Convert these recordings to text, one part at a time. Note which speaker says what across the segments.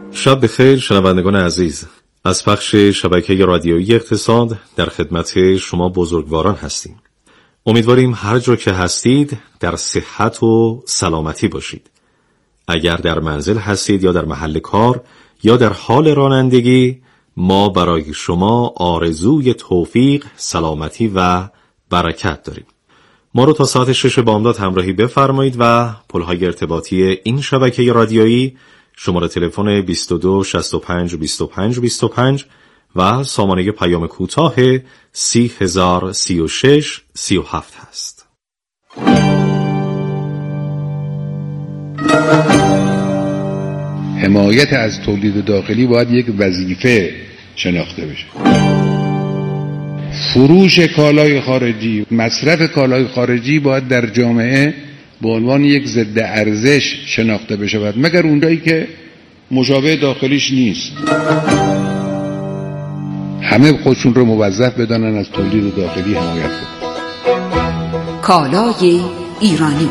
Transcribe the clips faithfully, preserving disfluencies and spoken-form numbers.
Speaker 1: شب بخیر شنوندگان عزیز، از پخش شبکه رادیویی اقتصاد در خدمت شما بزرگواران هستیم. امیدواریم هر جا که هستید در صحت و سلامتی باشید. اگر در منزل هستید یا در محل کار یا در حال رانندگی، ما برای شما آرزوی توفیق، سلامتی و برکت داریم. ما رو تا ساعت شش بامداد همراهی بفرمایید و پلهای ارتباطی این شبکه رادیویی شماره تلفن بیست و دو شصت و پنج بیست و پنج بیست و پنج و سامانه پیام کوتاه سی هزار سی و شش سی و هفت هست.
Speaker 2: حمایت از تولید داخلی باید یک وظیفه شناخته بشه. فروش کالای خارجی، مصرف کالای خارجی باید در جامعه به عنوان یک ضد ارزش شناخته بشه، مگر اونجایی که مشابه داخلیش نیست. همه خودشون رو موظف بدانن از تولید داخلی حمایت کنن.
Speaker 3: کالای ایرانی.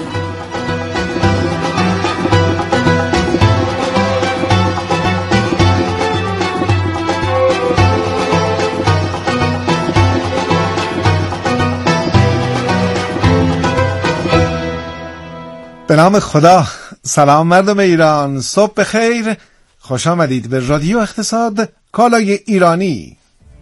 Speaker 4: به نام خدا. سلام مردم ایران، صبح بخیر، خوش آمدید به رادیو اقتصاد کالای ایرانی.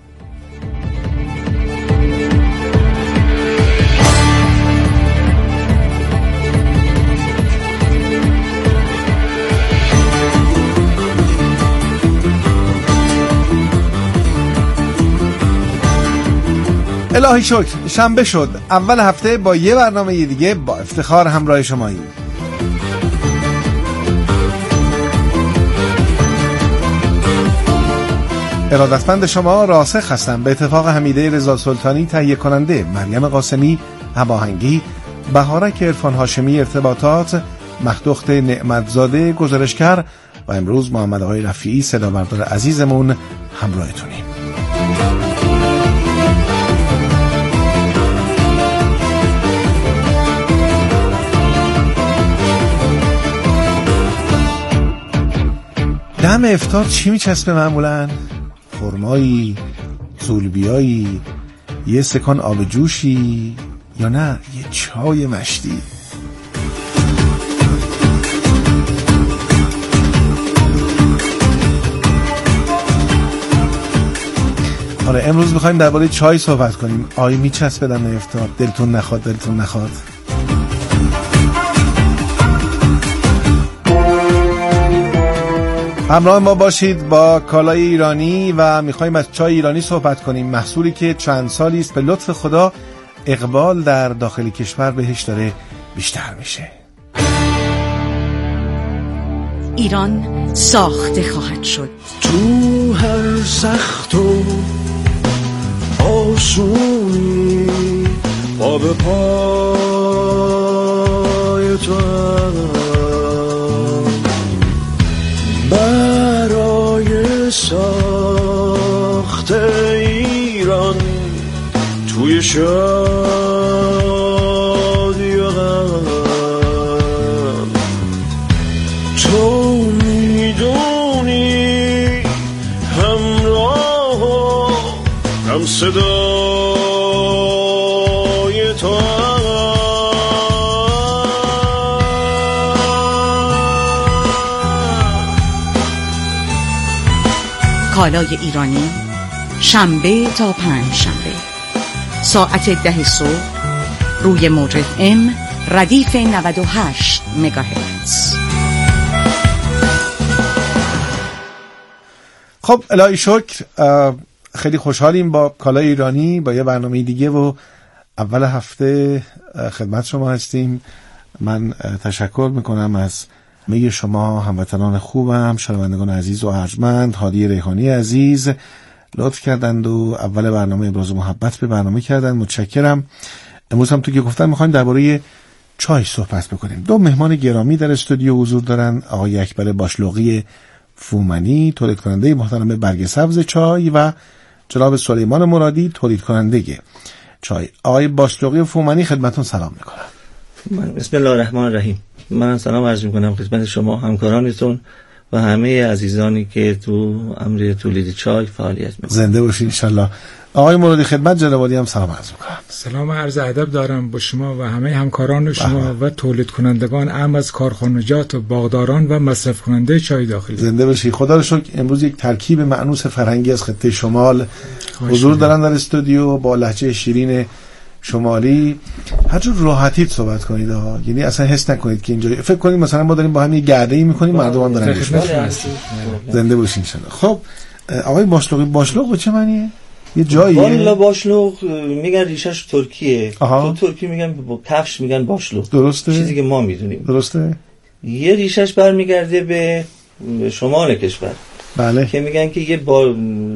Speaker 4: الهی شکر شنبه شد، اول هفته با یه برنامه دیگه با افتخار همراه شماییم. ارادتمند شما راسخ هستم. به اتفاق حمیده رضا سلطانی تهیه کننده، مریم قاسمی هماهنگی، بهارک عرفان هاشمی ارتباطات، مخدوخت نعمتزاده گزارشگر و امروز محمد آقای رفیعی صدابردار عزیزمون همراهتونیم. دم افطار چی میچسبه معمولاً؟ خرمایی، زولبیایی، یه سکان آب جوشی، یا نه یه چای مشتی؟ آره، امروز میخوایم درباره چای صحبت کنیم. آیا میچسبه دم افطار؟ دلتون نخواد دلتون نخواد همراه ما باشید با کالای ایرانی و میخوایم از چای ایرانی صحبت کنیم، محصولی که چند سالی است به لطف خدا اقبال در داخل کشور بهش داره بیشتر میشه.
Speaker 3: ایران ساخته خواهد شد.
Speaker 5: تو هر سخت و آسونی پا به پای تو برای ساخت ایران توی شادی و غم تو میدونی همراه و هم صدای تو
Speaker 3: کالای ایرانی، شنبه تا پنج شنبه ساعت ده صبح روی موج اف ام ردیف نود و هشت مگاهرتز.
Speaker 4: خب الهی شکر، خیلی خوشحالیم با کالای ایرانی، با یه برنامه دیگه و اول هفته خدمت شما هستیم. من تشکر میکنم از میگه شما هموطنان خوبم، شنوندگان عزیز و ارجمند. هادی ریحانی عزیز لطف کردند و اول برنامه ابراز محبت به برنامه کردند، متشکرم. امروز هم تو که گفتم میخوایم درباره چای صحبت بکنیم. دو مهمان گرامی در استودیو حضور دارن، آقای اکبر باشلوقی فومنی تولید کننده محترم برگ سبز چای و جناب سلیمان مرادی تولید کننده چای. آقای باشلوقی فومنی خدمتتون سلام میکنم.
Speaker 6: بسم الله الرحمن الرحیم. من سلام عرض میکنم خدمت شما همکارانتون و همه عزیزانی که تو امر تولید چای فعالیت میکنن.
Speaker 4: زنده باشین ان شاء الله. آقای مرادی خدمت جناب عالی هم سلام عرض میکنم.
Speaker 7: سلام عرض ادب دارم با شما و همه همکاران شما و تولید کنندگان اعم از کارخانجات و باغداران و مصرف کننده چای داخلی.
Speaker 4: زنده باشی. خدا رو شکر امروز یک ترکیب مأنوس فرهنگی از خطه شمال حضور دارن در استودیو با لهجه شیرین شمالی. هر جور راحتیت صحبت کنید ها، یعنی اصلا حس نکنید که اینجا فکر کنید مثلا ما داریم با هم یه گرده‌ای می‌کنیم مردم هم دارن گوش می‌کنن. زنده باشین ان شاء الله. خب آقای باشلوقی، باشلوق چه معنیه؟ یه جاییه؟
Speaker 6: والا باشلوق میگن ریشش ترکیه.
Speaker 4: آها.
Speaker 6: تو ترکی میگن با کفش میگن باشلوق.
Speaker 4: درسته؟
Speaker 6: چیزی که ما میدونیم.
Speaker 4: درسته؟
Speaker 6: یه ریشش برمیگرده به شمال کشور.
Speaker 4: بله.
Speaker 6: که میگن که یه با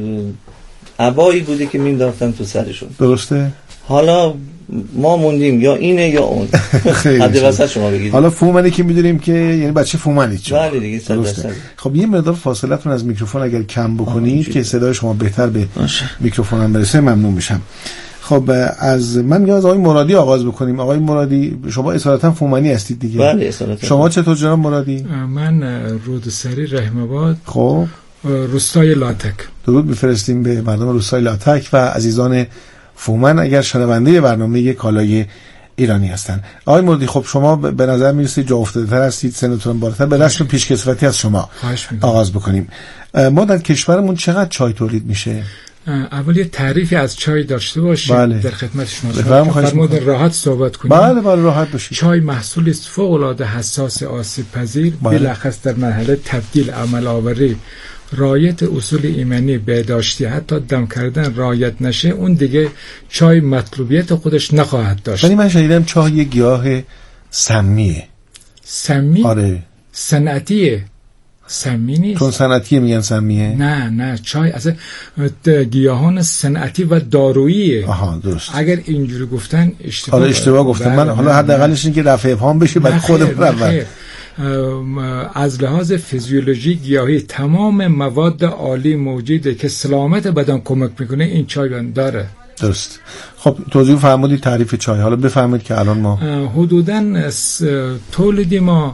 Speaker 6: عبایی بوده که مینداختن تو سرشون.
Speaker 4: درسته؟
Speaker 6: حالا ما موندیم یا اینه یا اون. حد وسط شما بگید.
Speaker 4: حالا فومنی که میدونیم که یعنی بچه فومنی چه؟
Speaker 6: بله دیگه صد درصد.
Speaker 4: خب یه مقدار فاصلتون از میکروفون اگر کم بکنید که صدای شما بهتر به میکروفونم برسه ممنون میشم. خب از من میگم از آقای مرادی آغاز بکنیم. آقای مرادی شما اصالتا فومنی هستید دیگه؟
Speaker 6: بله اصالتا.
Speaker 4: شما چطور جناب مرادی؟
Speaker 7: من رودسری رحم آباد،
Speaker 4: خب
Speaker 7: روستای لاتک.
Speaker 4: درود بفرستیم به مردم روستای لاتک و عزیزان فومن اگر شنونده برنامه کالای ایرانی هستن. آقای مرادی خب شما به نظر میرسید جا افتاده تر هستید، سنتون بالاتر، به رسم پیشکسوتی از شما آغاز بکنیم. ما در کشورمون چقدر چای تولید میشه؟
Speaker 7: اول یه تعریفی از چای داشته باشیم.
Speaker 4: بله.
Speaker 7: در خدمت شما فرمودن راحت صحبت کنیم.
Speaker 4: بله بله راحت باشید.
Speaker 7: چای محصولی است فوق العاده حساس، آسیب پذیر،
Speaker 4: بله.
Speaker 7: بلخص در مرحله تبدیل، عمل آوری، رعایت اصول ایمنی، بهداشتی، حتی دم کردن رعایت نشه، اون دیگه چای مطلوبیت خودش نخواهد داشت.
Speaker 4: ولی من شنیدم چای یک گیاه سمیه.
Speaker 7: سمی؟
Speaker 4: آره.
Speaker 7: صنعتیه. سمی نیست.
Speaker 4: چون صنعتیه میگن سمیه؟
Speaker 7: نه نه، چای از گیاهان صنعتی و داروییه.
Speaker 4: آها درست.
Speaker 7: اگر اینجوری گفتن اشتباه.
Speaker 4: آره اشتباه گفتم. من حالا حداقلش این که رفع ابهام بشه بعد خودم اول.
Speaker 7: از لحاظ فیزیولوژی گیاهی تمام مواد عالی موجوده که سلامت بدن کمک میکنه، این چای داره.
Speaker 4: درست. خب توضیح فرمودید تعریف چای. حالا بفرمایید که الان ما
Speaker 7: حدوداً تولید ما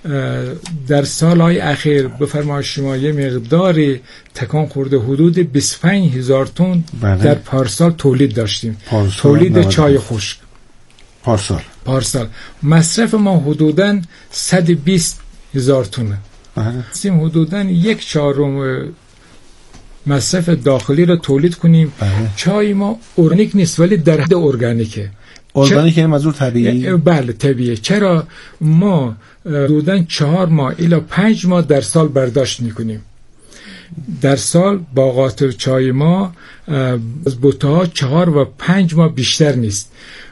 Speaker 7: در سالهای اخیر بفرمایید شما یه مقداری تکان خورده، حدود بیست و پنج هزار تن در پارسال تولید داشتیم.
Speaker 4: پارسال
Speaker 7: تولید چای خشک
Speaker 4: پارسال.
Speaker 7: پارسال مصرف ما حدوداً صد و بیست هزار تن. بله. حدوداً یک چهارم مصرف داخلی رو تولید کنیم.
Speaker 4: بله.
Speaker 7: چای ما ارگانیک نیست ولی در حد ارگانیکه.
Speaker 4: ارگانیک یعنی منظور طبیعی؟
Speaker 7: بله طبیعی. چرا؟ ما حدوداً چهار ماه الی پنج ماه در سال برداشت میکنیم. در سال باغات چای ما از بوته‌ها چهار و پنج ماه بیشتر نیست.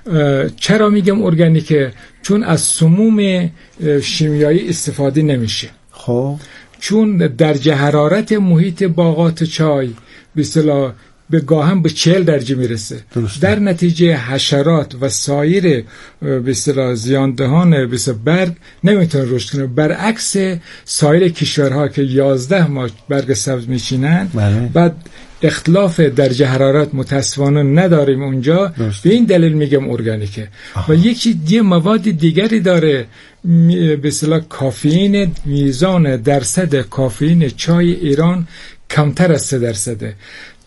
Speaker 7: چرا میگم ارگانیکه؟ چون از سموم شیمیایی استفاده نمیشه.
Speaker 4: خب
Speaker 7: چون درجه حرارت محیط باغات چای به اصطلاح به گاهم به چهل درجه میرسه. درسته. در نتیجه حشرات و سایر به اصطلاح زیاندهان به اصطلاح برگ نمیتونه رشد کنه، برعکس سایر کشورها که یازده ماه برگ سبز میچینن. بعد اختلاف درجه حرارت متاسفانه نداریم اونجا. به این دلیل میگم ارگانیکه. و یکی دیگه مواد دیگری داره، به اصطلاح کافئین. میزان درصد کافئین چای ایران کمتر از سه درصده.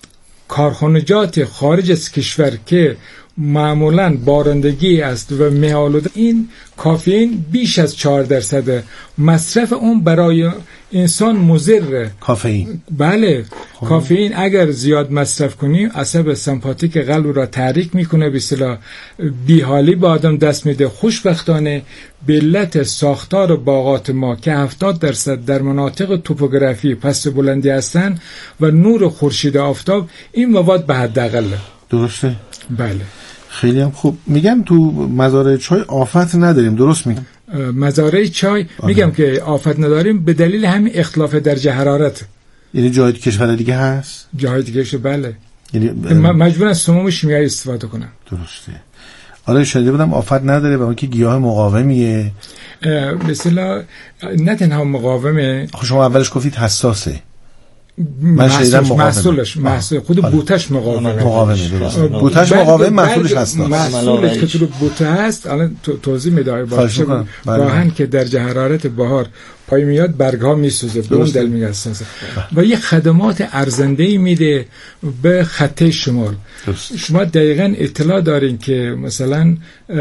Speaker 7: کارخانجات خارج از کشور که معمولاً بارندگی است و مه‌آلوده، این کافئین بیش از چهار درصده. مصرف اون برای انسان مضر.
Speaker 4: کافئین
Speaker 7: بله. خواه. کافئین اگر زیاد مصرف کنیم عصب سمپاتیک قلب را تحریک میکنه، به اصطلاح بیحالی به آدم دست میده. خوشبختانه به علت ساختار باغات ما که هفتاد درصد در مناطق توپوگرافی پست بلندی هستن و نور خورشید آفتاب، این مواد به حداقله.
Speaker 4: درسته؟
Speaker 7: بله.
Speaker 4: خیلی هم خوب. میگم تو مزارع چای آفت نداریم، درست میگم؟
Speaker 7: مزارع چای آه. میگم که آفت نداریم به دلیل همین اختلاف درجه حرارت.
Speaker 4: یعنی جای کشور دیگه هست؟
Speaker 7: جای دیگه شه بله.
Speaker 4: یعنی
Speaker 7: مجبورن سموم شیمیایی استفاده کنن.
Speaker 4: درسته. آره شنیده بودم آفت نداره و اینکه گیاه مقاومیه.
Speaker 7: مثلا نه تنها مقاومه.
Speaker 4: خب شما اولش گفتید حساسه. من شنیدم
Speaker 7: محصولش محصول خود
Speaker 4: آه.
Speaker 7: بوتش مقاومه
Speaker 4: مقاومه درست بوتش مقاومه محصولش هست
Speaker 7: محصولش که تو بوته هست. الان توضیح میدم باشه راهن که درجه حرارت بهار پای میاد برگ‌ها میسوزه به اون دل میگسازه و یه خدمات ارزنده‌ای میده به خطه شمال. درست. شما دقیقاً اطلاع دارین که مثلا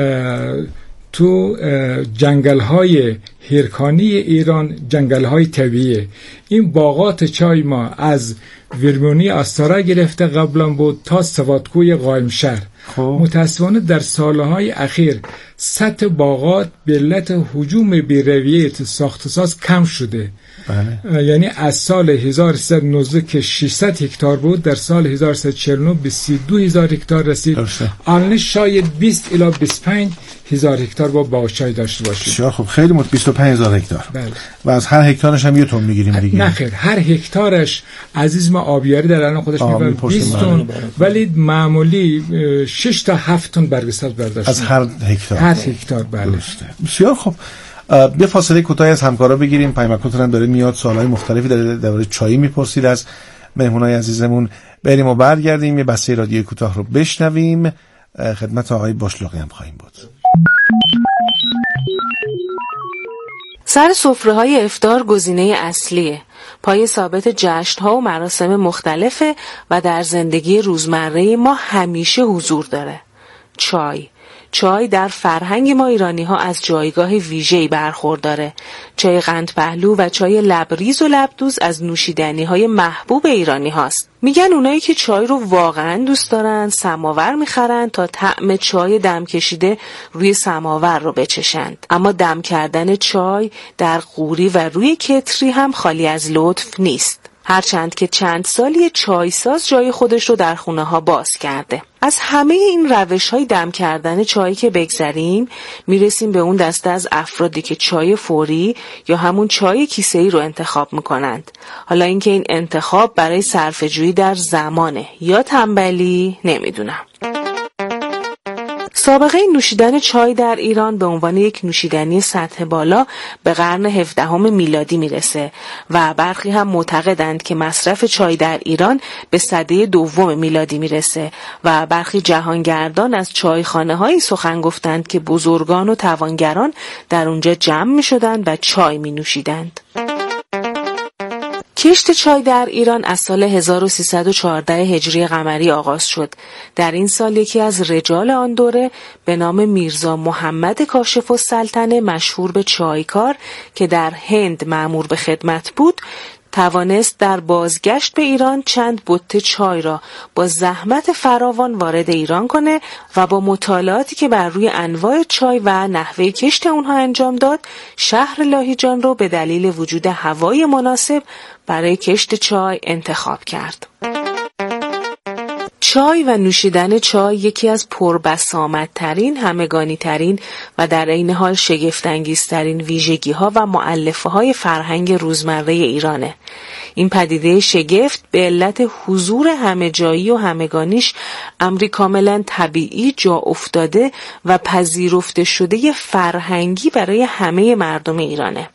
Speaker 7: تو جنگل‌های هیرکانی ایران جنگل‌های طبیعیه. این باغات چای ما از ویرمونی آستارا گرفته قبلا بود تا سوادکوی قائمشهر. متاسفانه در سالهای اخیر سطح باغات به علت هجوم بی‌رویه ساخت و ساز کم شده. بله. یعنی از سال هزار و سیصد و نوزده که ششصد هکتار بود در سال هزار و سیصد و چهل و نه به سی و دو هزار هکتار رسید. الان شاید بیست الی بیست و پنج هزار هکتار با باغ چای داشته باشیم.
Speaker 4: بسیار خوب، خیلی مت بیست و پنج هزار هکتار. بله. و از هر هکتارش هم یه تن میگیریم دیگه.
Speaker 7: نه خیر، هر هکتارش عزیز ما آبیاری در الان خودش میبره بیست تن، ولی معمولی شش تا هفت تن برگسته برداشت
Speaker 4: از هر هکتار.
Speaker 7: هر هکتار بله.
Speaker 4: بسیار خوب. یه فاصله کوتاهی از همکارا بگیریم. پیامکاتون هم داره میاد، سوالای مختلفی در درباره چای میپرسید از مهمونای عزیزمون. بریم و برگردیم یه بسته رادیویی کوتاه رو بشنویم. خدمت آقای باشلاقی هم خواهیم بود.
Speaker 8: سر سفره‌های افطار گزینه اصلیه. پای ثابت جشن‌ها و مراسم مختلفه و در زندگی روزمره ما همیشه حضور داره. چای چای در فرهنگ ما ایرانی ها از جایگاه ویژه‌ای برخورداره. چای قند پهلو و چای لبریز و لبدوز از نوشیدنی های محبوب ایرانی هاست. میگن اونایی که چای رو واقعا دوست دارن سماور میخرن تا طعم چای دم کشیده روی سماور رو بچشند. اما دم کردن چای در قوری و روی کتری هم خالی از لطف نیست. هرچند که چند سالی چای ساز جای خودش رو در خونه ها باز کرده. از همه این روش های دم کردن چای که بگذریم میرسیم به اون دسته از افرادی که چای فوری یا همون چای کیسه‌ای رو انتخاب میکنند. حالا اینکه این انتخاب برای صرفه‌جویی در زمانه یا تنبلی نمیدونم. سابقه نوشیدن چای در ایران به عنوان یک نوشیدنی سطح بالا به قرن هفدهم میلادی میرسه و برخی هم معتقدند که مصرف چای در ایران به سده دوم میلادی میرسه و برخی جهانگردان از چایخانه‌هایی سخن گفتند که بزرگان و توانگران در اونجا جمع میشدند و چای می نوشیدند. کشت چای در ایران از سال هزار و سیصد و چهارده هجری قمری آغاز شد. در این سال یکی از رجال آن دوره به نام میرزا محمد کاشف السلطنه مشهور به چایکار که در هند مأمور به خدمت بود، توانست در بازگشت به ایران چند بطه چای را با زحمت فراوان وارد ایران کنه و با مطالعاتی که بر روی انواع چای و نحوه کشت اونها انجام داد، شهر لاهیجان رو به دلیل وجود هوای مناسب برای کشت چای انتخاب کرد. چای و نوشیدن چای یکی از پربسامدترین، همگانی‌ترین و در عین حال شگفت‌انگیزترین ویژگی‌ها و مؤلفه‌های فرهنگ روزمره ایرانه. این پدیده شگفت به علت حضور همه‌جایی و همگانیش امری کاملا طبیعی، جا افتاده و پذیرفته شده فرهنگی برای همه مردم ایرانه.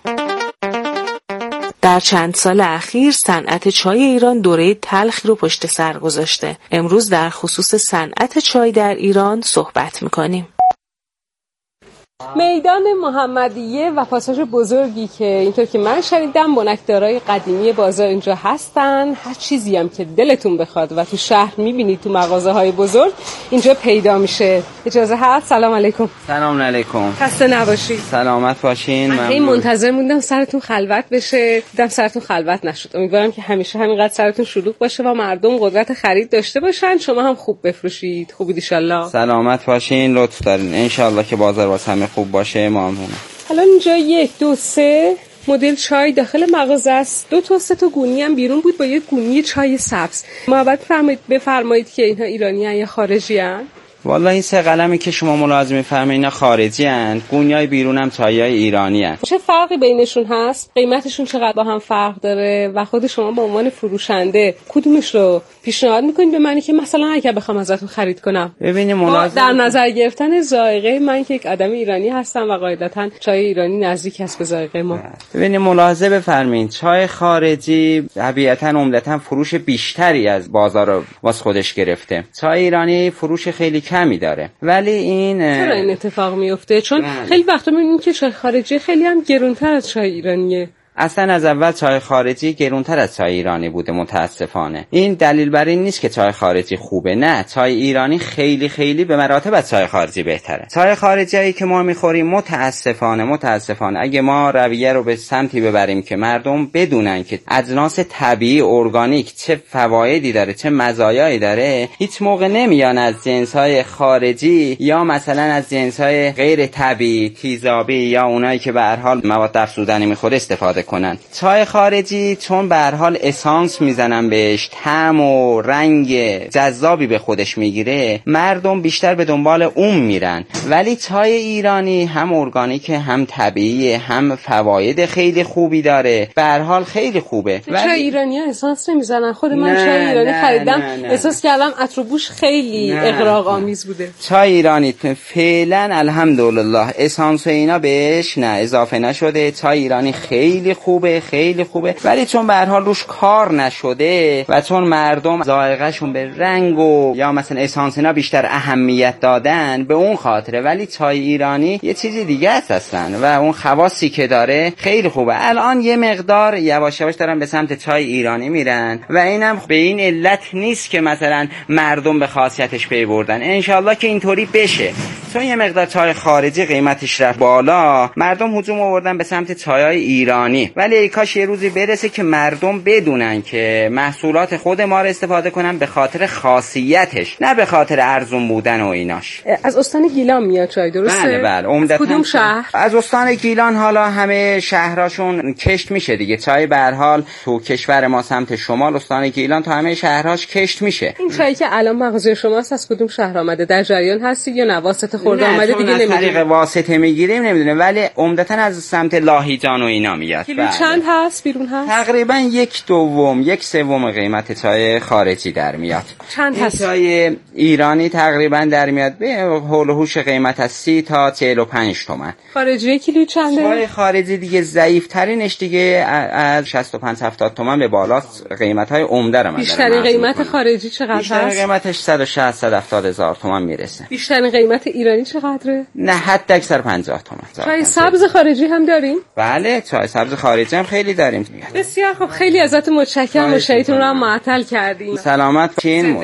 Speaker 8: در چند سال اخیر صنعت چای ایران دوره تلخی رو پشت سر گذاشته. امروز در خصوص صنعت چای در ایران صحبت می‌کنیم.
Speaker 9: میدان محمدیه و پاساژ بزرگی که اینطور که من شنیدم بنکدارای قدیمی بازار اینجا هستن. هر چیزی هم که دلتون بخواد و تو شهر میبینید تو مغازه‌های بزرگ اینجا پیدا میشه. اجازه هست؟ سلام علیکم.
Speaker 10: سلام علیکم.
Speaker 9: خسته نباشید.
Speaker 10: سلامت باشین.
Speaker 9: من خیلی منتظر موندم سرتون خلوت بشه. دیدم سرتون خلوت نشد. امیدوارم که همیشه همینقدر سرتون شلوغ باشه و مردم قدرت خرید داشته باشن. شما هم خوب بفروشید. خوبید ان شاءالله.
Speaker 10: سلامت باشین. لطف دارین. ان شاءالله که بازار واسه همه خوب باشه. ممنونم.
Speaker 9: الان اینجا یک دو سه مدل چای داخل مغازه است. دو تا سه تا گونی هم بیرون بود با یک گونی چای سبز. محبت فرمایید بفرمایید که اینها ایرانی ان یا خارجی ان؟
Speaker 10: والا این سه قلمی که شما ملاحظه می‌فرمایید اینا خارجی ان، گونیای بیرون هم چایای ایرانی ان.
Speaker 9: چه فرقی بینشون هست؟ قیمتشون چقدر با هم فرق داره و خود شما به عنوان فروشنده کدومش رو پیشنهاد می‌کنید به منی که مثلا اگه بخوام ازتون خرید کنم؟
Speaker 10: ببینید ملاحظه
Speaker 9: در نظر گرفتن ذائقه من که یک آدم ایرانی هستم و قاعدتاً چای ایرانی نزدیک است به ذائقه ما.
Speaker 10: ببینید ملاحظه بفرمایید چای خارجی طبیعتاً عمدتاً فروش بیشتری از بازار رو واسه خودش گرفته. چای ایرانی فروش خیلی کمی داره. ولی این
Speaker 9: چرا این اتفاق میفته؟ چون
Speaker 10: بله.
Speaker 9: خیلی وقتا میبینیم که چای خارجی خیلی هم گرونتر از چای ایرانیه.
Speaker 10: اصلا از اول چای خارجی گرونتر از چای ایرانی بوده متاسفانه. این دلیل بر این نیست که چای خارجی خوبه، نه، چای ایرانی خیلی خیلی به مراتب از چای خارجی بهتره. چای خارجی که ما میخوریم متاسفانه متاسفانه اگه ما رویه رو به سمتی ببریم که مردم بدونن که اجناس طبیعی ارگانیک چه فوایدی داره چه مزایایی داره، هیچ موقع نمیان از جنس‌های خارجی یا مثلا از جنس‌های غیر طبیعی تیزابی یا اونایی که به هر حال مواد افزودنی میخوره استفاده کنن. چای خارجی چون به هر حال اسانس میزنن بهش، طعم و رنگ جذابی به خودش میگیره، مردم بیشتر به دنبال اون میرن. ولی چای ایرانی هم ارگانیک هم طبیعی هم فواید خیلی خوبی داره، به هر حال خیلی خوبه.
Speaker 9: ولی چای ایرانی ها اسانس نمیزنن. خود من چای ایرانی نه، خریدم نه، نه. احساس کردم عطر و بوش خیلی اغراق آمیز بوده.
Speaker 10: چای ایرانی فعلا الحمدلله اسانس اینا بهش نه اضافه نشده. چای ایرانی خیلی خوبه خیلی خوبه، ولی چون به هر حال روش کار نشده و چون مردم ذائقه‌شون به رنگ و یا مثلا اسانس اینا بیشتر اهمیت دادن به اون خاطره. ولی چای ایرانی یه چیزی دیگه است اصلا و اون خواصی که داره خیلی خوبه. الان یه مقدار یواش یواش دارن به سمت چای ایرانی میرن و اینم به این علت نیست که مثلا مردم به خاصیتش پی بردن. انشالله که اینطوری بشه، چون یه مقدار چای خارجی قیمتش رفت بالا، مردم هجوم آوردن به سمت چایای ایرانی. ولی ای کاش یه روزی برسه که مردم بدونن که محصولات خود ما رو استفاده کنن به خاطر خاصیتش، نه به خاطر ارزون بودن و ایناش.
Speaker 9: از استان گیلان میاد چای، درسته؟
Speaker 10: بله بله. عمدتاً
Speaker 9: کدوم شهر؟
Speaker 10: از استان گیلان. حالا همه شهرهاشون کشت میشه دیگه. چای به هر حال تو کشور ما سمت شمال استان گیلان تا همه شهرهاش کشت میشه.
Speaker 9: این چایی که الان مغازه شماست از کدوم شهر آمده؟ در جریان هستی یا نه واسطه خورده آمده دیگه نمیدونم؟
Speaker 10: طریق واسطه میگیریم نمیدونم، ولی عمدتاً از سمت لاهیجان و اینا میاد.
Speaker 9: کیلو چند هست بیرون هست؟
Speaker 10: تقریبا یک دوم یک سوم قیمت چای خارجی در میاد.
Speaker 9: چند هست؟
Speaker 10: چای ایرانی تقریبا در میاد به حول و حوش قیمت از سی تا چهل و پنج تومن.
Speaker 9: خارجی کیلو چنده؟
Speaker 10: چای خارجی دیگه ضعیف ترینش دیگه از شصت و پنج هفتاد تومن به بالاست. قیمت های عمده رو من
Speaker 9: بیشترین قیمت کنم. خارجی چقدر هست؟
Speaker 10: بیشترین قیمتش صد و شصت صد و هفتاد هزار تومن میرسه.
Speaker 9: بیشترین قیمت ایرانی چقدره؟
Speaker 10: نه حد اکثر پنجاه تومن.
Speaker 9: چای سبز خارجی هم داریم؟
Speaker 10: بله چای سبز خارجی هم خیلی داریم.
Speaker 9: بسیار خب، خیلی ازت متشکرم. مشتریتون رو هم معطل کردیم.
Speaker 10: سلامت باشین.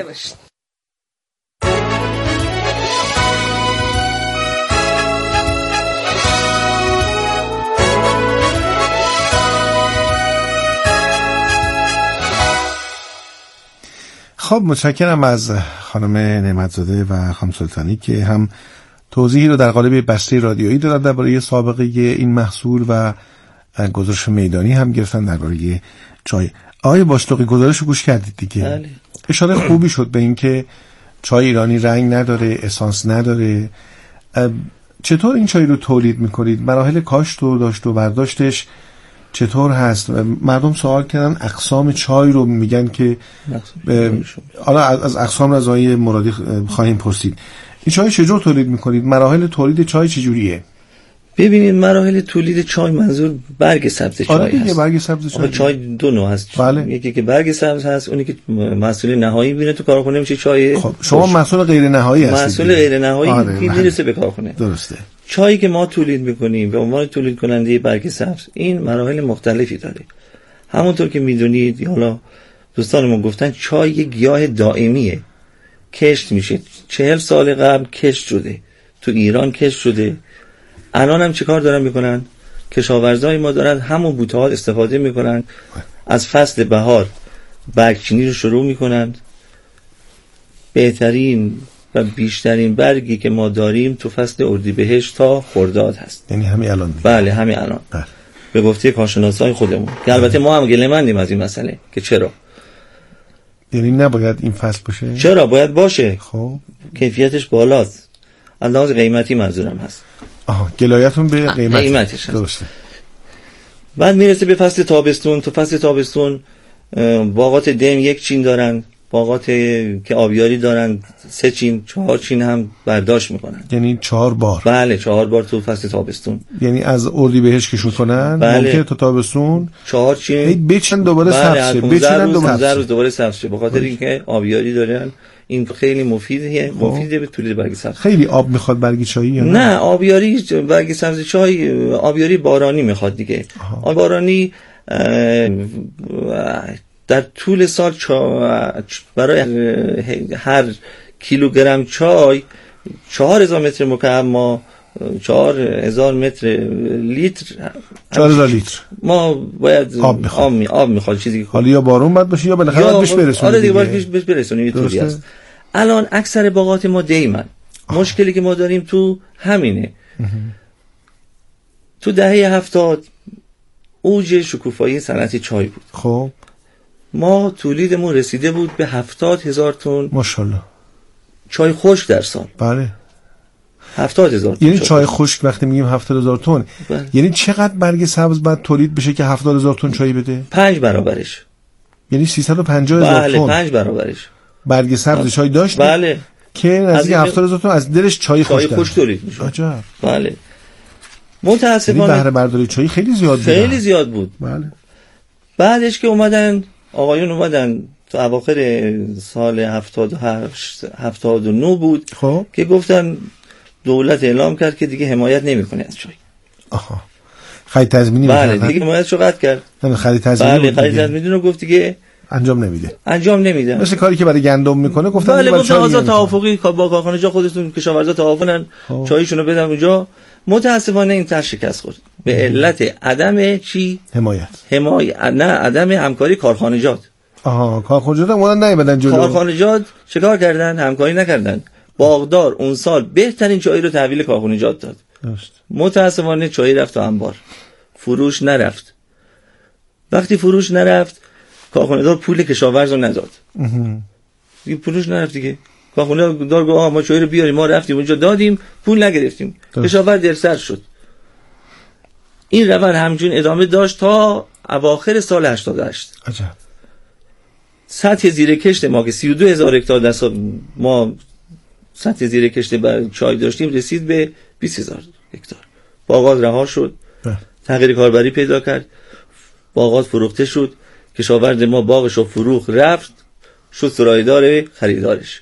Speaker 4: خب متشکرم از خانم نعمتزاده و خانم سلطانی که هم توضیحی رو در قالب بسته رادیویی دادن درباره سابقه این محصول و گزارش میدانی هم گرفتن درباره چای. آقای باشتوقی گزارش رو گوش کردید دیگه؟
Speaker 6: بله.
Speaker 4: اشاره خوبی شد به این که چای ایرانی رنگ نداره، اسانس نداره. چطور این چای رو تولید میکنید؟ مراحل کاشت و داشت و برداشتش چطور هست؟ مردم سوال کردن اقسام چای رو، میگن که حالا از اقسام رضایی مرادی خواهیم پرسید. این چای چجور تولید میکنید؟ مراحل تولید چای چجوریه؟
Speaker 6: ببینید مراحل تولید چای منظور برگ سبز چای
Speaker 4: آره
Speaker 6: هست.
Speaker 4: برگ سبز چای.
Speaker 6: چای دو نوع هست.
Speaker 4: بله.
Speaker 6: یکی که برگ سبز هست، اونی که محصول نهایی میره تو کارخونه میشه چای.
Speaker 4: خب شما محصول غیر نهایی هستید.
Speaker 6: محصول غیر نهایی
Speaker 4: آره
Speaker 6: میرسه به کارخونه.
Speaker 4: درسته.
Speaker 6: چایی که ما تولید میکنیم به عنوان تولید کننده برگ سبز این مراحل مختلفی داره. همونطور که میدونید حالا دوستانمون گفتن چای یک گیاه دائمیه. کشت میشه. چهل سال قبل کشت شده. تو ایران کشت شده. الان هم چیکار دارن میکنن؟ کشاورزای ما دارن همون بوته ها استفاده میکنن. از فصل بهار برگچینی رو شروع میکنن. بهترین و بیشترین برگی که ما داریم تو فصل اردیبهشت تا خرداد هست.
Speaker 4: یعنی همین الان؟
Speaker 6: بله همین الان. بله. به گفته کارشناسای خودمون که البته ما هم گله‌مندیم از این مسئله که چرا
Speaker 4: یعنی نباید این فصل باشه؟
Speaker 6: چرا باید باشه؟
Speaker 4: خب
Speaker 6: کیفیتش بالاست، از لحاظ قیمتی منظورم هست.
Speaker 4: آها گلایتون به قیمت
Speaker 6: قیمتش
Speaker 4: درسته.
Speaker 6: بعد میرسه به فصل تابستون. تو فصل تابستون باغات دم یک چین دارن، باغات که آبیاری دارن سه چین چهار چین هم برداشت میکنن،
Speaker 4: یعنی چهار بار.
Speaker 6: بله چهار بار تو فصل تابستون،
Speaker 4: یعنی از اردیبهشت که شروع کنن
Speaker 6: بله.
Speaker 4: ممکنه تا تابستون
Speaker 6: چهار چین
Speaker 4: بچن دوباره سبز شه، بچن
Speaker 6: دوباره روز دوباره سبز شه، به خاطر اینکه آبیاری دارن. این خیلی مفیده، مفیده به تولید برگ سبز.
Speaker 4: خیلی آب میخواد برگ چایی یا نه؟
Speaker 6: نه آبیاری برگ سبز چای آبیاری بارانی میخواد دیگه. آب بارانی در طول سال چا... برای هر کیلوگرم چای چهار هزار متر مکعب ما چهار هزار متر لیتر
Speaker 4: چهار هزار لیتر
Speaker 6: ما باید آب میخواد. آب, می... آب میخواد چیزی که
Speaker 4: حالا یا بارون باید باشه یا بالاخره باید بهش برسونیم.
Speaker 6: آره دیگه باید بهش برسونیم. طوری است. الان اکثر باغات ما دیمن. مشکلی که ما داریم تو همینه. تو دهه هفتاد اوج شکوفایی صنعت چای بود.
Speaker 4: خب
Speaker 6: ما تولیدمون رسیده بود به هفتاد هزار تن
Speaker 4: ماشاءالله
Speaker 6: چای خشک در سال.
Speaker 4: بله
Speaker 6: هفتاد هزار تن.
Speaker 4: یعنی چای خشک وقتی میگیم هفتاد هزار تن بله. یعنی چقدر برگ سبز باید تولید بشه که هفتاد هزار تن چای بده؟
Speaker 6: پنج برابرش.
Speaker 4: یعنی سیصد و پنجاه هزار
Speaker 6: بله
Speaker 4: تن.
Speaker 6: پنج برابرش
Speaker 4: برگ سبز بله. چای داشت.
Speaker 6: بله
Speaker 4: که نزدیک هفتاد هزار تن از دلش چای خشک
Speaker 6: خشک تولید میشه.
Speaker 4: عجب.
Speaker 6: بله متاسفانه
Speaker 4: بهره برداری چای خیلی زیاد بود.
Speaker 6: خیلی زیاد بود.
Speaker 4: بله.
Speaker 6: بعدش که اومدن آقایون اومدن تو اواخر سال هفتاد و هشت هفتاد و نه بود
Speaker 4: خب
Speaker 6: که گفتن دولت اعلام کرد که دیگه حمایت نمیکنه از چای.
Speaker 4: آها خرید تضمینی
Speaker 6: بله میکنن. دیگه حمایتشو قطع کرد.
Speaker 4: نه خرید تضمینی
Speaker 6: بله خرید تضمینی رو گفت دیگه
Speaker 4: انجام نمیده.
Speaker 6: انجام نمیده.
Speaker 4: مثل کاری که برای گندم میکنه گفتن
Speaker 6: بله گفتن آزاد توافقی با کارخانه جا خودتون کشاورزا توافقن چایشونو بدن اونجا. متاسفانه این تر شکست خورد به علت عدم چی؟
Speaker 4: حمایت.
Speaker 6: حمایت نه عدم همکاری کارخانجات.
Speaker 4: آها کارخانجات اومدن نیومدن جلو.
Speaker 6: کارخانجات چیکار کردن؟ همکاری نکردن. باغدار اون سال بهترین چای رو تحویل کارخانجات داد.
Speaker 4: درست.
Speaker 6: متاسفانه چای رفت تو انبار. فروش نرفت. وقتی فروش نرفت کارخانه‌دار پول کشاورز رو نداد. دیگه پولش نرفت دیگه. کارخانه‌دار گفت آها ما چای رو بیاریم، ما رفتیم اونجا دادیم پول نگرفتیم. کشاورز درسر شد. این روند همچنین ادامه داشت تا اواخر سال هشتاد و هشت.
Speaker 4: عجب.
Speaker 6: سطح زیر کشت ما که سی و دو هزار هکتار دست ما سطح زیر کشت بر چای داشتیم رسید به بیست هزار هکتار. باغات رها شد. تغییر کاربری پیدا کرد. باغات فروخته شد. کشاورز ما باغش رو فروخت رفت شد سرایدار خریدارش.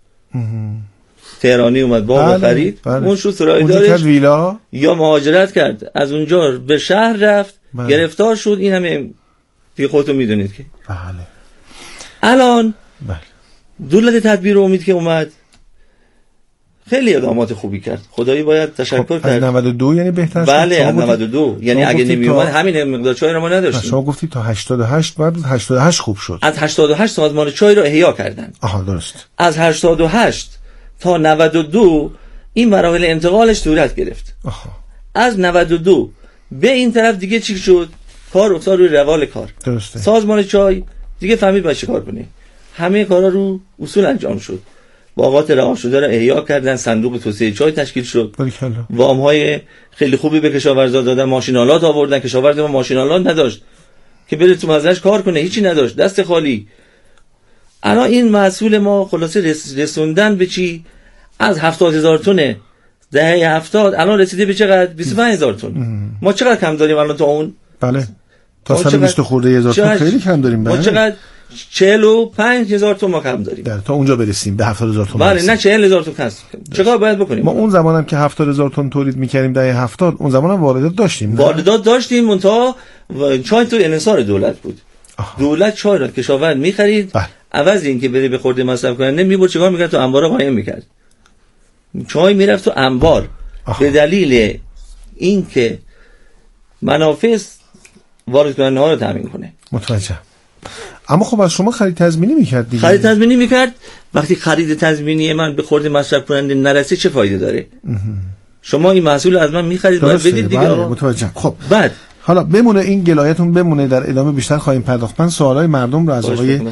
Speaker 6: تهرانی اومد باغ
Speaker 4: بله،
Speaker 6: خرید
Speaker 4: بله.
Speaker 6: اون شد سرایدارش
Speaker 4: ویلا
Speaker 6: یا مهاجرت کرد از اونجا به شهر رفت
Speaker 4: بله.
Speaker 6: گرفتار شد. این همه دیگه خودتون میدونید که
Speaker 4: بله.
Speaker 6: الان
Speaker 4: بله.
Speaker 6: دولت تدبیر و امید که اومد خیلی اقدامات خوبی کرد. خدایی باید تشکر
Speaker 4: خب
Speaker 6: کرد.
Speaker 4: از نود و دو یعنی بهتر شد.
Speaker 6: بله از نود و دو یعنی اگه نمی اومد
Speaker 4: تا...
Speaker 6: همین مقدار چای رو ما نداشتیم.
Speaker 4: شما گفتید تا هشتاد و هشت بعد هشتاد و هشت خوب شد.
Speaker 6: از هشتاد و هشت سازمان چای رو احیا کردن.
Speaker 4: آها درست.
Speaker 6: از هشتاد و هشت تا نود و دو این مراحل انتقالش صورت گرفت.
Speaker 4: آها.
Speaker 6: از نود و دو به این طرف دیگه چی شد؟ کار افتاد روی روال کار.
Speaker 4: درسته.
Speaker 6: سازمان چای دیگه فهمید باید چیکار کنه. همه کارا رو اصول انجام شد. باغات رها شده را احیا کردن، صندوق توسعه چای تشکیل شد. وام‌های خیلی خوبی به کشاورزا دادن، ماشین‌آلات آوردن. کشاورز ما ماشین‌آلات نداشت که بره تو مزرعه‌اش کار کنه، هیچی نداشت، دست خالی. الان این محصول ما خلاصه رس... رسوندن به چی؟ از هفتاد هزار تن دهه هفتاد الان رسیده به چقدر؟ بیست و پنج هزار تن. ما چقدر کم داریم الان تا اون؟
Speaker 4: بله. تا صد و بیست خورده هزار تن خیلی کم داریم.
Speaker 6: ما چقدر؟ چهل و پنج هزار تن ما کم داریم.
Speaker 4: در تا اونجا برسیم به هفتاد هزار تن.
Speaker 6: بله نه چهل هزار تن هست. چیکار باید بکنیم؟
Speaker 4: ما اون زمانم که هفتاد هزار تن تولید می‌کردیم دهه هفتاد اون زمانم واردات داشتیم.
Speaker 6: واردات داشتیم منتها چای تو انحصار دولت بود. آه. دولت چای را کشاورز می‌خرید. عوض این که بره به خورده مصرف کننده میبرد چیکار می‌کرد؟ تو انبارا قایم می‌کرد. چای میرفت تو انبار. آه. به دلیل اینکه منافع وارد کننده ها رو تامین کنه.
Speaker 4: متوجه. اما خب از شما خرید تضمینی میکرد دیگه.
Speaker 6: خرید تضمینی میکرد. وقتی خرید تضمینی من به خورد مصرف کننده نرسه چه فایده داره؟ شما این محصول از من میخرید باید بدید دیگه.
Speaker 4: بله متوجه. خب
Speaker 6: بعد
Speaker 4: حالا بمونه این گلایتون بمونه، در ادامه بیشتر خواهیم پرداخت. من سوالای مردم رو از آقای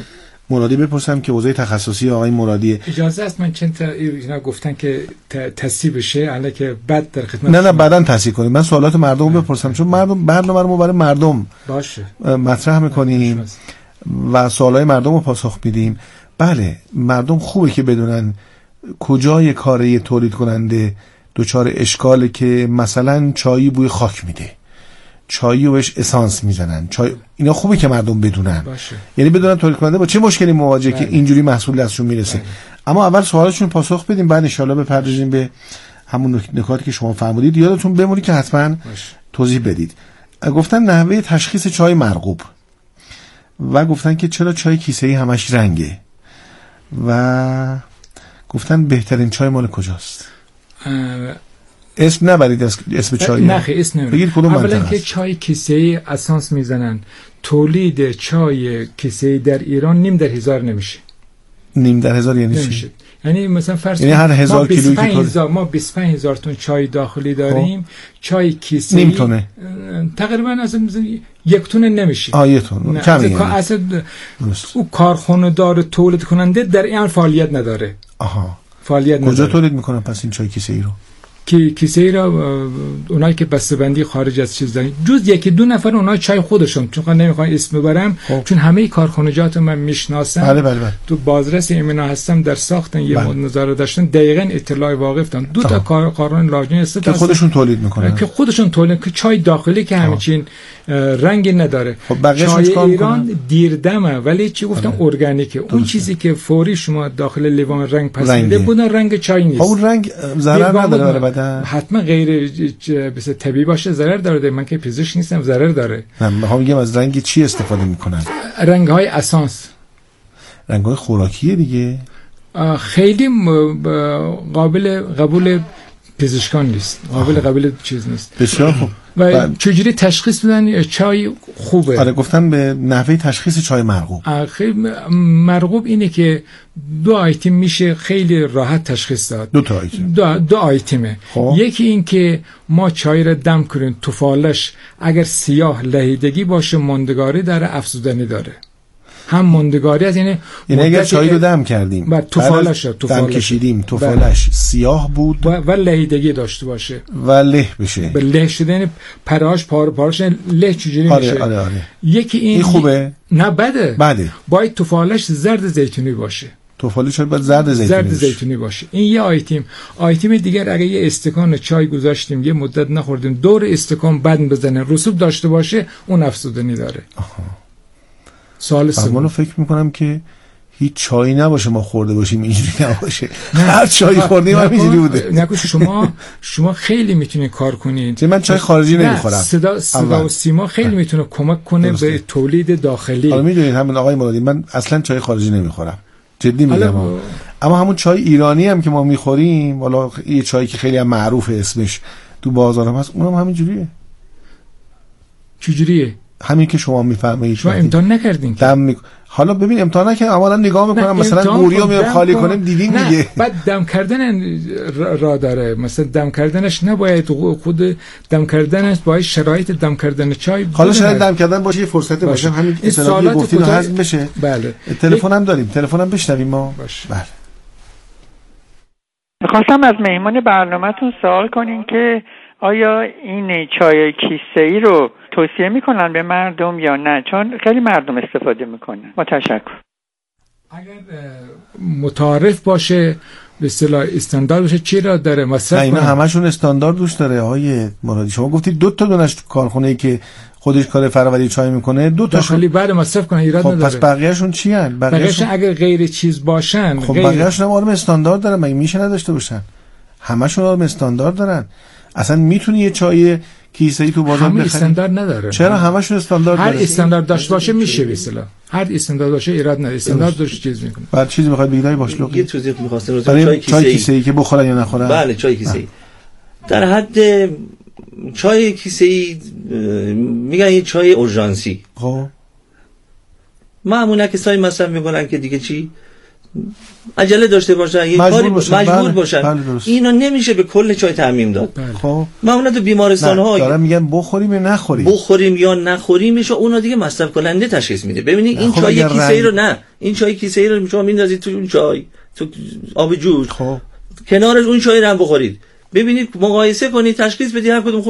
Speaker 4: مرادی بپرسم که حوزه تخصصی آقای مرادیه.
Speaker 7: اجازه است من چند تا اینا گفتن که تصحیح بشه الان که بعد در خدمت
Speaker 4: نه نه بعداً تصحیح کنیم. من سوالات مردم رو بپرسم چون مردم برنامه رو برای مردم
Speaker 7: باشه
Speaker 4: مطرح می‌کنیم و سوالای مردم رو پاسخ میدیم. بله مردم خوبه که بدونن کجای کاری تولید کننده دوچار اشکاله که مثلا چایی بوی خاک میده، چایی رو بهش اسانس میزنن، چای اینا خوبه که مردم بدونن
Speaker 7: باشه.
Speaker 4: یعنی بدونن تولید کننده با چه مشکلی مواجهه
Speaker 7: بله.
Speaker 4: که اینجوری محصول دستشون میرسه. بله. اما اول سوالاشون پاسخ بدیم بعد ان شاءالله بپردازیم به همون نکاتی که شما فرمودید. یادتون بمونه که حتما باشه. توضیح بدید. گفتن نحوه تشخیص چای مرغوب و گفتن که چرا چای کیسه‌ای همش رنگه و گفتن بهترین چای مال کجاست. اسم نبرید اسم چای.
Speaker 7: نه خیلی اسم نمیبرید.
Speaker 4: بگید کدوم منطقه است.
Speaker 7: اولا که چای کیسه‌ای اسانس میزنن. تولید چای کیسه‌ای در ایران نیم در هزار نمیشه.
Speaker 4: نیم در هزار یعنی چی؟
Speaker 7: یعنی مثلا فرض
Speaker 4: یعنی هر هزار کیلویی که
Speaker 7: هزار ما بیست و پنج هزار تن چای داخلی داریم. چای کیسه‌ای
Speaker 4: نیم تونه
Speaker 7: تقریبا اصلا یک تونه نمیشه.
Speaker 4: آ یک تون کمی یعنی
Speaker 7: اصلا او کارخانه دار تولید کننده در این فعالیت نداره.
Speaker 4: آها
Speaker 7: فعالیت
Speaker 4: کجا تولید میکنن پس این چای کیسه‌ای رو؟
Speaker 7: که کیسه‌ای را اونایی که بسته‌بندی خارج از چیز دارن جز یکی دو نفر اونها چای خودشون، چون نمیخوام اسم ببرم خب. چون همه کارخانجات من میشناسم.
Speaker 4: بله بله بله.
Speaker 7: تو بازرس ایمنا هستم در ساختن یه بله. نظاره داشتن دقیقاً اطلاع واقفتن دو تا کار کارخانه لاجین است
Speaker 4: که خودشون تولید میکنن
Speaker 7: که خودشون تولید که چای داخلی که همچین رنگی نداره.
Speaker 4: خب
Speaker 7: چای ایران دیردمه ولی چی گفتم ارگانیکه. اون چیزی که فوری شما داخل لیوان رنگ پس میده بودن رنگ چای نیست.
Speaker 4: اون رنگ ضرر نداره بدن.
Speaker 7: حتما غیر بس طبیعی باشه ضرر داره. من که پزشک نیستم ضرر داره.
Speaker 4: من میخوام بگم از رنگ چی استفاده میکنن؟
Speaker 7: رنگ های اسانس، رنگ
Speaker 4: های خوراکیه دیگه.
Speaker 7: خیلی قابل قبول پزشکان نیست، قابل قبول چیز نیست.
Speaker 4: بسیار خوب.
Speaker 7: و چجوری تشخیص بدن چای خوبه؟
Speaker 4: آره گفتن به نحوه تشخیص چای مرغوب.
Speaker 7: خیلی مرغوب اینه که دو آیتم میشه خیلی راحت تشخیص داد.
Speaker 4: دو تا آیتم.
Speaker 7: دو, دو آیتمه. خب. یکی این که ما چای را دم کنیم توفالش اگر سیاه لهیدگی باشه ماندگاری داره، افزودنی داره. هم ماندگاری از یعنی
Speaker 4: یعنی اگر چای رو دم کردیم
Speaker 7: و توفالش
Speaker 4: دم کشیدیم توفالش سیاه بود
Speaker 7: و, و لهیدگی داشته باشه
Speaker 4: و له بشه،
Speaker 7: به له شدن پرهاش پار پارش له چجوری
Speaker 4: آره
Speaker 7: میشه.
Speaker 4: آره آره.
Speaker 7: یکی این,
Speaker 4: این خوبه؟
Speaker 7: نه بده.
Speaker 4: بده.
Speaker 7: باید توفالش زرد زیتونی باشه.
Speaker 4: توفالش باید زرد زیتونی
Speaker 7: زرد زیتونی باشه. این یه آیتم. آیتم دیگر اگه یه استکان چای گذاشتیم یه مدت نخوردیم دور استکان بدن بزنه رسوب داشته باشه اون افزودنی داره.
Speaker 4: آها.
Speaker 7: سوال سوم
Speaker 4: فکر میکنم که هیچ چایی نباشه ما خورده باشیم اینجوری نباشه. هر چایی خوردیم هم اینجوری بوده.
Speaker 7: نکو شما شما خیلی میتونید کار کنید.
Speaker 4: من چای خارجی نمیخورم.
Speaker 7: صدا صدا و سیما خیلی میتونه کمک کنه درسته. به تولید داخلی.
Speaker 4: حالا میدونید همین آقای مرادی من اصلا چای خارجی نمیخورم. جدی میگم. اما همون چای ایرانی هم که ما میخوریم، والا یه چایی که خیلی هم معروفه اسمش تو بازارم هست، اونم همین جوریه.
Speaker 7: چجوریه؟
Speaker 4: همین که شما میفرمایید.
Speaker 7: شما امتحان نکردین که
Speaker 4: دم می... حالا ببین امتحان نکردم اولا نگاه میکنم مثلا گوریو میام خالی کنیم دیدین دیگه.
Speaker 7: بعد دم کردن را داره، مثلا دم کردنش نباید خود دم کردنش باید شرایط دم کردن چای.
Speaker 4: حالا شاید دم کردن باشه یه فرصت باشه همین اصطلاحی گفتین حذف بشه.
Speaker 7: بله.
Speaker 4: تلفن هم داریم، تلفن هم بشنویم ما.
Speaker 7: باشه.
Speaker 4: بله.
Speaker 11: می‌خواستم از مهمان برنامه‌تون سوال کنین که آیا این چای کیسه‌ای رو توصیه میکنن به مردم یا نه؟ چون خیلی مردم استفاده میکنن. با تشکر.
Speaker 7: اگر متعارف باشه به اصطلاح استاندارد باشه چی را داره مصرف
Speaker 4: کنه؟ اینا همشون استاندارد دوش داره آقای مرادی. شما گفتید دو تا دونش کارخونه‌ای که خودش کار فرآوری چای میکنه دو تاشون
Speaker 7: داخلی بعد مصرف کنه ایراد
Speaker 4: خب
Speaker 7: نداره.
Speaker 4: پس بقیه‌شون چی ان؟
Speaker 7: بقیه‌شون اگر غیر چیز باشن
Speaker 4: خب بقیه‌شون هم آرم استاندارد دارن، مگه میشه نداشته باشن؟ همشون آرم استاندارد دارن. اصلا میتونی یه چای کیسه‌ای تو بازار
Speaker 7: بخری؟ استاندارد نداره.
Speaker 4: چرا همشون استاندارد
Speaker 7: هر
Speaker 4: داره؟
Speaker 7: استاندارد داشته باشه میشه به اصطلاح. هر استاندارد باشه ایراد نداره. استاندارد داشته چیز میکنه.
Speaker 4: بعد چیزی میخواد بگید باشلوقی؟
Speaker 6: یه توضیح می‌خواستم راجع چای کیسه‌ای.
Speaker 4: چای کیسه‌ای که بخورن یا نخورن؟
Speaker 6: بله چای کیسه‌ای. در حد چای کیسه‌ای میگن این چای اورژانسی.
Speaker 4: خب
Speaker 6: معمولا کسایی مصرف میکنن که دیگه چی عجله داشته باشن، یه کاری
Speaker 4: باشن.
Speaker 6: مجبور
Speaker 4: بله.
Speaker 6: باشن.
Speaker 4: بله
Speaker 6: اینا نمیشه به کل چای تعمیم داد.
Speaker 4: خب
Speaker 6: معمولا تو بیمارستان ها
Speaker 4: دارم میگن بخوریم یا نخوریم،
Speaker 6: بخوریم یا نخوریمش اونا دیگه مصرف کننده تشخیص میده. ببینید این
Speaker 4: خب
Speaker 6: چای کیسه ای
Speaker 4: رنگ...
Speaker 6: رو نه این چای کیسه ای رو شما میندازید تو اون چای، تو آب جوش،
Speaker 4: خب
Speaker 6: کنارش اون چای رو هم بخورید، ببینید مقایسه کنید، تشخیص بدید هر کدوم